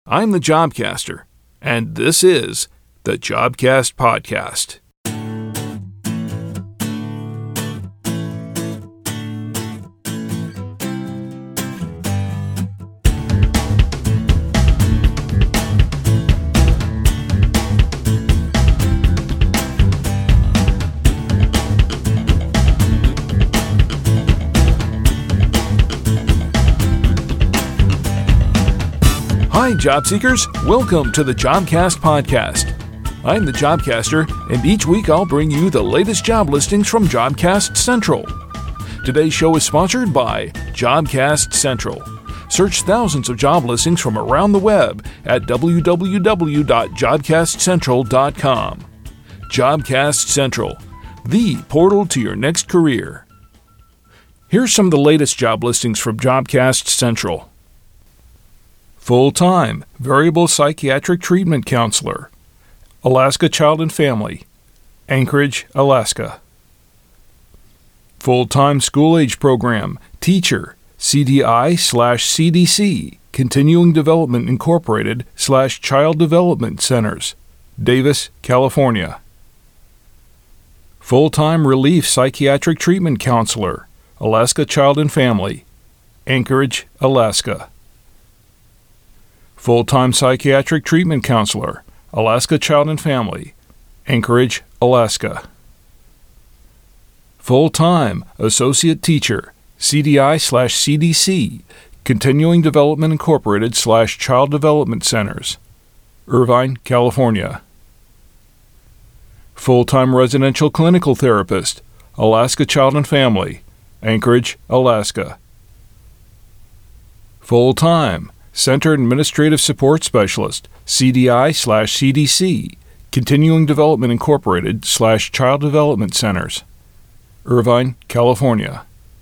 I'm the Jobcaster, and this is the Jobcast Podcast. Hi, job seekers. Welcome to the Jobcast Podcast. I'm the Jobcaster, and each week I'll bring you the latest job listings from Jobcast Central. Today's show is sponsored by Jobcast Central. Search thousands of job listings from around the web at www.jobcastcentral.com. Jobcast Central, the portal to your next career. Here's some of the latest job listings from Jobcast Central. Full-time, variable psychiatric treatment counselor, Alaska Child and Family, Anchorage, Alaska. Full-time school-age program, teacher, CDI/CDC, Continuing Development Incorporated / Child Development Centers, Davis, California. Full-time relief psychiatric treatment counselor, Alaska Child and Family, Anchorage, Alaska. Full-time psychiatric treatment counselor, Alaska Child and Family, Anchorage, Alaska. Full-time associate teacher, CDI/CDC, Continuing Development Incorporated / Child Development Centers, Irvine, California. Full-time residential clinical therapist, Alaska Child and Family, Anchorage, Alaska. Full-time Center Administrative Support Specialist, CDI/CDC, Continuing Development Incorporated / Child Development Centers, Irvine, California.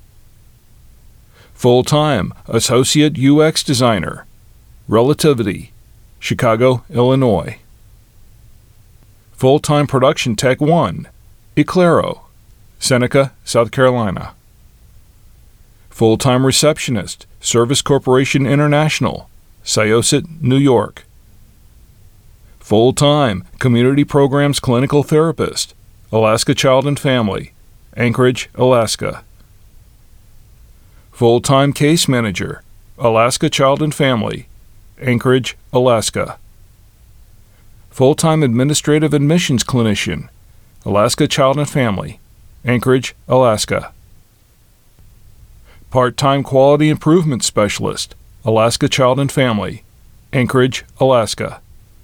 Full-time Associate UX Designer, Relativity, Chicago, Illinois. Full-time Production Tech 1, Eclairo, Seneca, South Carolina. Full-time Receptionist, Service Corporation International, Syosset, New York. Full-time Community Programs Clinical Therapist, Alaska Child and Family, Anchorage, Alaska. Full-time Case Manager, Alaska Child and Family, Anchorage, Alaska. Full-time Administrative Admissions Clinician, Alaska Child and Family, Anchorage, Alaska. Part-time Quality Improvement Specialist, Alaska Child and Family, Anchorage, Alaska.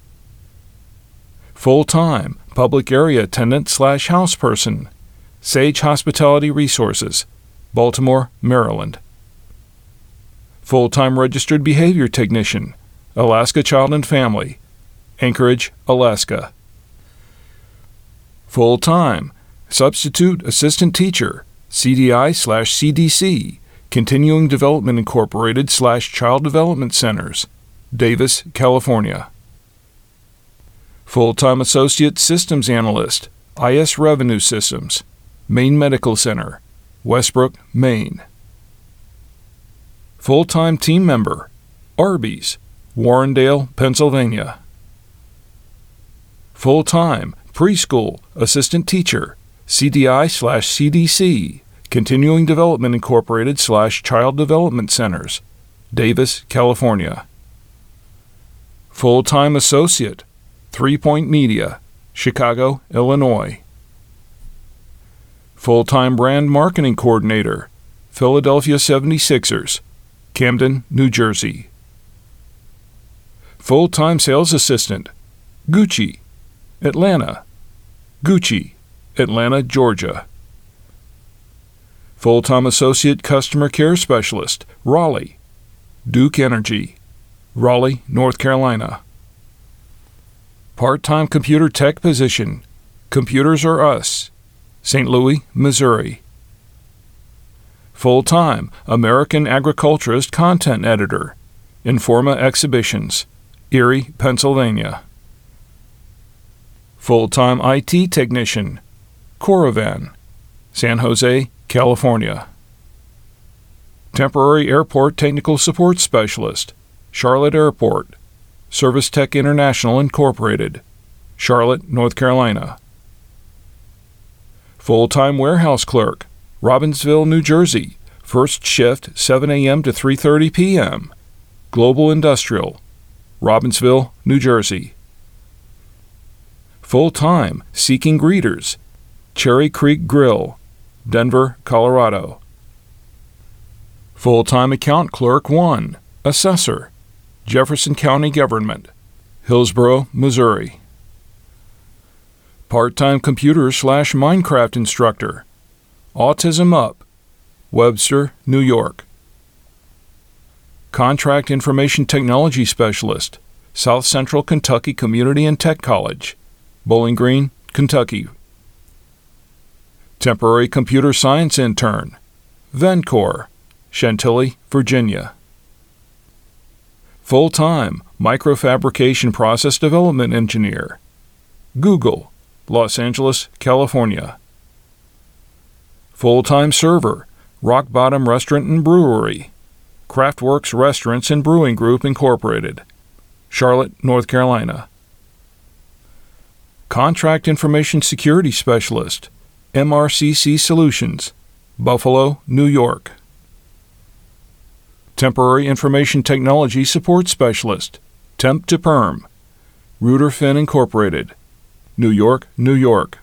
Full-time Public Area Attendant / Houseperson, Sage Hospitality Resources, Baltimore, Maryland. Full-time Registered Behavior Technician, Alaska Child and Family, Anchorage, Alaska. Full-time Substitute Assistant Teacher, CDI/CDC, Continuing Development Incorporated / Child Development Centers, Davis, California. Full-time Associate Systems Analyst, IS Revenue Systems, Maine Medical Center, Westbrook, Maine. Full-time Team Member, Arby's, Warrendale, Pennsylvania. Full-time Preschool Assistant Teacher, CDI/CDC, Continuing Development Incorporated / Child Development Centers, Davis, California. Full-time Associate, 3 Point Media, Chicago, Illinois. Full-time Brand Marketing Coordinator, Philadelphia 76ers, Camden, New Jersey. Full-time Sales Assistant, Gucci, Atlanta, Georgia. Full-time Associate Customer Care Specialist, Raleigh, Duke Energy, Raleigh, North Carolina. Part-time Computer Tech Position, Computers Are Us, St. Louis, Missouri. Full-time American Agriculturist Content Editor, Informa Exhibitions, Erie, Pennsylvania. Full-time IT Technician, Coravan, San Jose, California. Temporary Airport Technical Support Specialist, Charlotte Airport, Service Tech International Incorporated, Charlotte, North Carolina. Full-time warehouse clerk, Robbinsville, New Jersey. First shift, 7 a.m. to 3:30 p.m. Global Industrial, Robbinsville, New Jersey. Full-time seeking greeters, Cherry Creek Grill, Denver, Colorado. Full-time account clerk 1, assessor, Jefferson County Government, Hillsboro, Missouri. Part-time computer/Minecraft instructor, Autism Up, Webster, New York. Contract Information Technology Specialist, South Central Kentucky Community and Tech College, Bowling Green, Kentucky. Temporary Computer Science Intern, Vencor, Chantilly, Virginia. Full-time Microfabrication Process Development Engineer, Google, Los Angeles, California. Full-time server, Rock Bottom Restaurant and Brewery, Craftworks Restaurants and Brewing Group Incorporated, Charlotte, North Carolina. Contract Information Security Specialist, MRCC Solutions, Buffalo, New York. Temporary Information Technology Support Specialist, Temp to Perm, Reuter Finn Incorporated, New York, New York.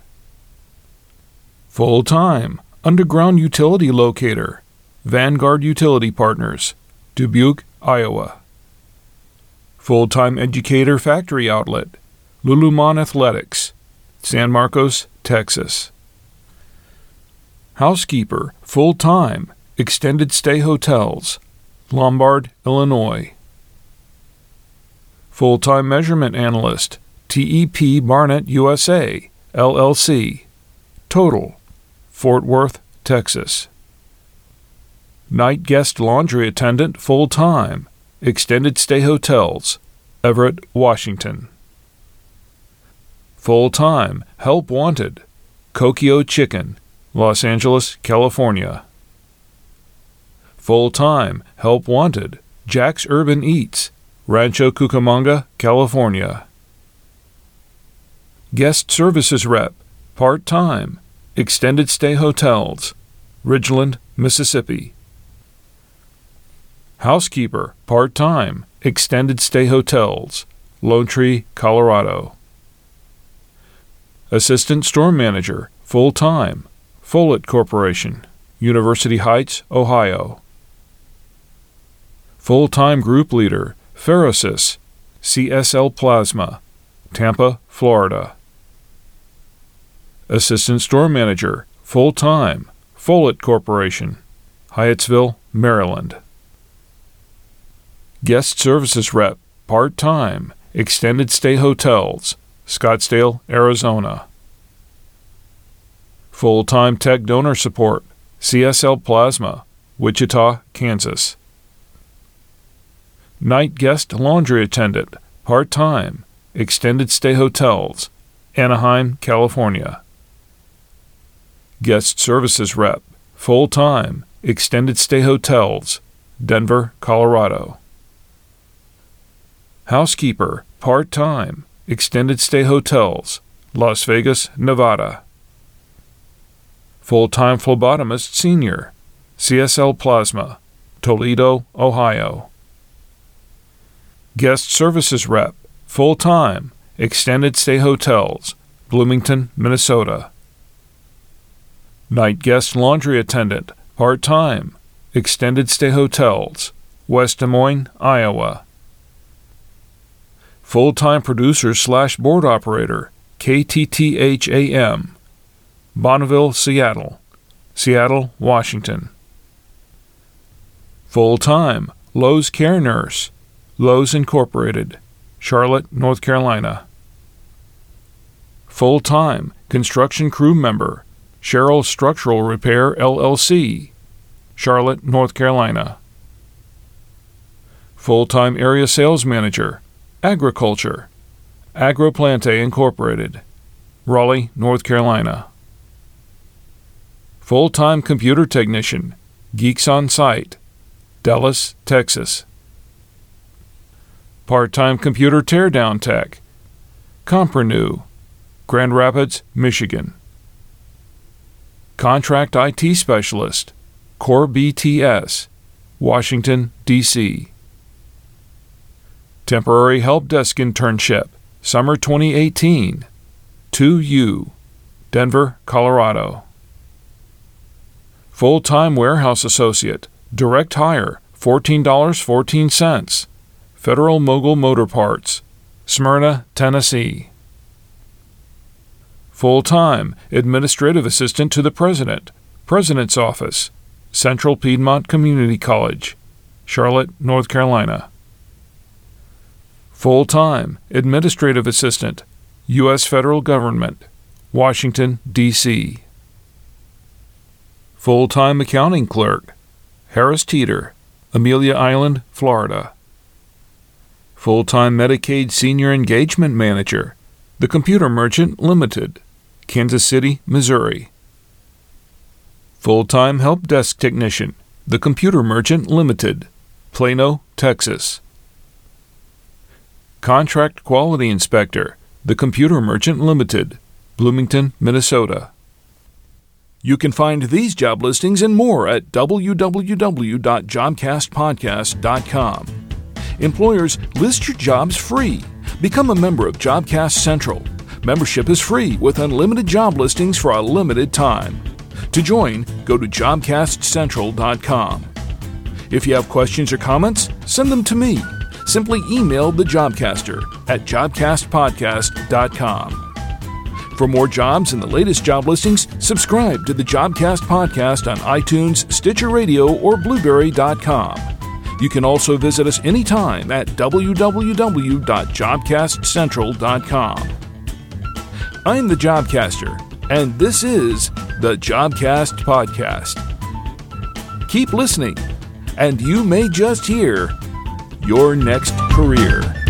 Full-time Underground Utility Locator, Vanguard Utility Partners, Dubuque, Iowa. Full-time Educator Factory Outlet, Lululemon Athletics, San Marcos, Texas. Housekeeper, full-time, Extended Stay Hotels, Lombard, Illinois. Full-time Measurement Analyst, TEP Barnett USA, LLC, Total, Fort Worth, Texas. Night Guest Laundry Attendant, full-time, Extended Stay Hotels, Everett, Washington. Full-time Help Wanted, Kokio Chicken, Los Angeles, California. Full-time Help Wanted, Jack's Urban Eats, Rancho Cucamonga, California. Guest Services Rep, part-time, Extended Stay Hotels, Ridgeland, Mississippi. Housekeeper, part-time, Extended Stay Hotels, Lone Tree, Colorado. Assistant Store Manager, full-time, Follett Corporation, University Heights, Ohio. Full-time Group Leader, Ferrosys, CSL Plasma, Tampa, Florida. Assistant Store Manager, full-time, Follett Corporation, Hyattsville, Maryland. Guest Services Rep, part-time, Extended Stay Hotels, Scottsdale, Arizona. Full-time Tech Donor Support, CSL Plasma, Wichita, Kansas. Night Guest Laundry Attendant, part-time, Extended Stay Hotels, Anaheim, California. Guest Services Rep, full-time, Extended Stay Hotels, Denver, Colorado. Housekeeper, part-time, Extended Stay Hotels, Las Vegas, Nevada. Full-time Phlebotomist Senior, CSL Plasma, Toledo, Ohio. Guest Services Rep, full-time, Extended Stay Hotels, Bloomington, Minnesota. Night Guest Laundry Attendant, part-time, Extended Stay Hotels, West Des Moines, Iowa. Full-time Producer/Board Operator, KTTH-AM, Bonneville, Seattle, Seattle, Washington. Full-time Lowe's Care Nurse, Lowe's Incorporated, Charlotte, North Carolina. Full-time Construction Crew Member, Sherrill Structural Repair, LLC, Charlotte, North Carolina. Full-time Area Sales Manager, Agriculture, Agroplante Incorporated, Raleigh, North Carolina. Full-time Computer Technician, Geeks on Site, Dallas, Texas. Part-time computer teardown tech, Comprenew, Grand Rapids, Michigan. Contract IT specialist, Core BTS, Washington, D.C. Temporary help desk internship, summer 2018, 2U, Denver, Colorado. Full-time warehouse associate, direct hire, $14.14, Federal Mogul Motor Parts, Smyrna, Tennessee. Full-time administrative assistant to the President, President's Office, Central Piedmont Community College, Charlotte, North Carolina. Full-time administrative assistant, U.S. Federal Government, Washington, D.C. Full-time accounting clerk, Harris Teeter, Amelia Island, Florida. Full-time Medicaid Senior Engagement Manager, The Computer Merchant Limited, Kansas City, Missouri. Full-time Help Desk Technician, The Computer Merchant Limited, Plano, Texas. Contract Quality Inspector, The Computer Merchant Limited, Bloomington, Minnesota. You can find these job listings and more at www.jobcastpodcast.com. Employers, list your jobs free. Become a member of Jobcast Central. Membership is free with unlimited job listings for a limited time. To join, go to jobcastcentral.com. If you have questions or comments, send them to me. Simply email the Jobcaster at jobcastpodcast.com. For more jobs and the latest job listings, subscribe to the Jobcast podcast on iTunes, Stitcher Radio, or Blueberry.com. You can also visit us anytime at www.jobcastcentral.com. I'm the Jobcaster, and this is the Jobcast Podcast. Keep listening, and you may just hear your next career.